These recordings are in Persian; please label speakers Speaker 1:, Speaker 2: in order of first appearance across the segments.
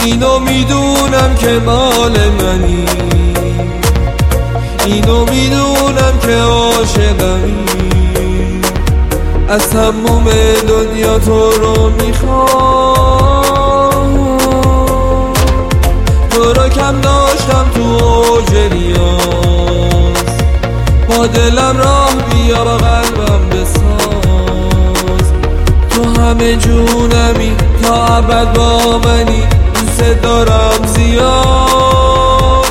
Speaker 1: اینو میدونم که مال منی، اینو میدونم که عاشقمی، از تموم دنیا تو رو میخوام. تو رو کم داشتم تو اوج ریاض، با دلم راه بیا با قلبم بساز. تو همه جونمی تا ابد با منی، دوست دارم زیاد.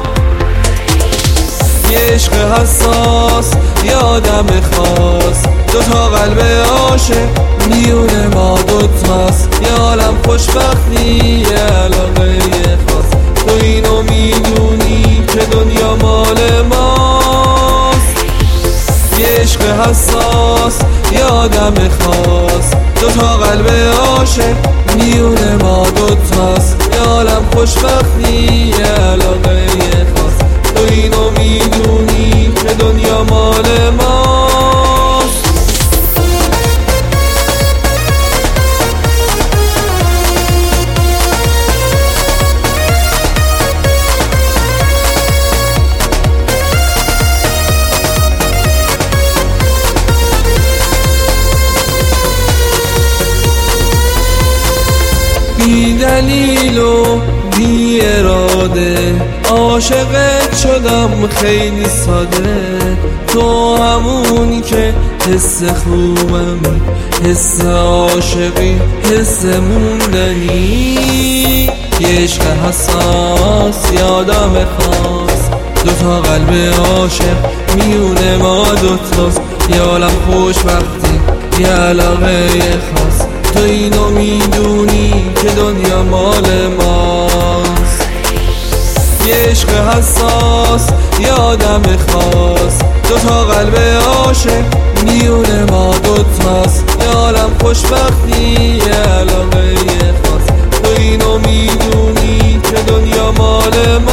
Speaker 1: یه عشق حساس یادم خاص، دوتا قلب عاشق میونه ما دوتاست. یه عالم خوشبختی یه علاقه خاص، تو اینو میدونی که دنیا مال ماست. یه عشق حساس یادم خاص، دوتا قلب عاشق میونه ما دوتاست. یه عالم خوشبختی یه علاقه خاص، تو اینو میدونی که دنیا مال ماست. بی دلیل و بی اراده عاشقت شدم خیلی ساده. تو همونی که حس خوبمی، حس عاشقی، حس موندنی. یه عشق حساس یادم خاص، دوتا قلب عاشق میونه ما دوتاست. یه عالم خوشبختی یه علاقه خاص، تو اینو میدونی که دنیا مال ماست. یه عشق حساس یادم خاص، دوتا قلب عاشق میونه ما دوتاست. یه عالم خوشبختی یه علاقه خاص، تو اینو میدونی که دنیا مال ماست.